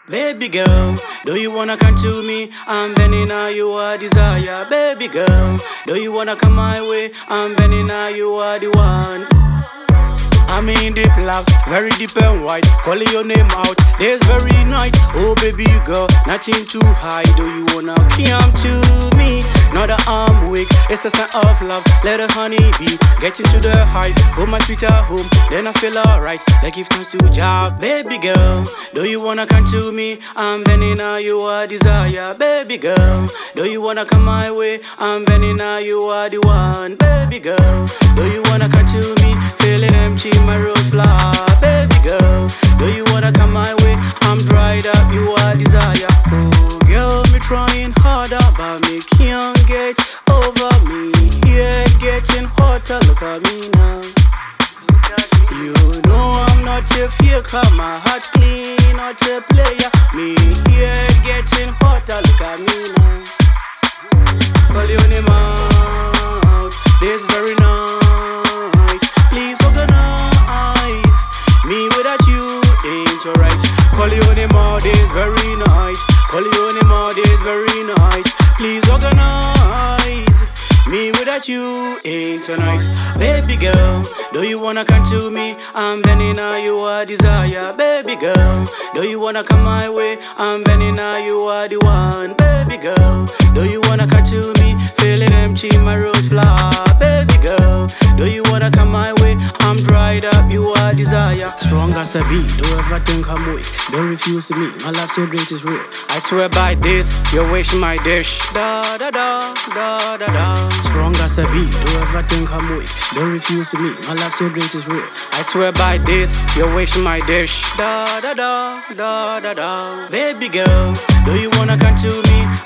Baby girl, do you wanna come to me? I'm bending now, you are desire. Baby girl, do you wanna come my way? I'm bending now, you are the one. I'm in deep love, very deep and wide. Calling your name out, there's very night. Oh baby girl, nothing too high. Do you wanna come to me? Now that I'm weak, it's a sign of love. Let the honey be, get into the hive. Hold my sweet at home, then I feel alright. Like if time's to job. Baby girl, do you wanna come to me? I'm bending now, you are desire. Baby girl, do you wanna come my way? I'm bending now, you are the one. Baby girl, do you wanna come to me? Feeling empty, my rose flower. Baby girl, do you wanna come my way? I'm dried up, you are desire. Oh girl, me trying harder, but me can't get over me. Yeah, getting hotter, look at me now. You know I'm not a faker, my heart clean, not a player. Me here getting hotter, look at me now. Call your name out, this very night. Please organize, me without you ain't alright. Call your name out, this very night. Call your name out, this very night. Please organize, me without you ain't so nice. Baby girl, do you wanna come to me? I'm bending now, you are desire. Baby girl, do you wanna come my way? I'm bending now, you are the one. Baby girl, do you wanna come to me? Feeling empty, my rose flower. Baby girl, do you wanna come my way? I'm dried up, you are desire. Strong as a bee, don't ever think I'm weak. Don't refuse to me, my love so great is real. I swear by this, you're washing my dish. Da da da, da da da. Strong as a bee, don't ever think I'm weak. Don't refuse to me, my love so great is real. I swear by this, you're washing my dish. Da da da, da da da. Baby girl, do you wanna come to me?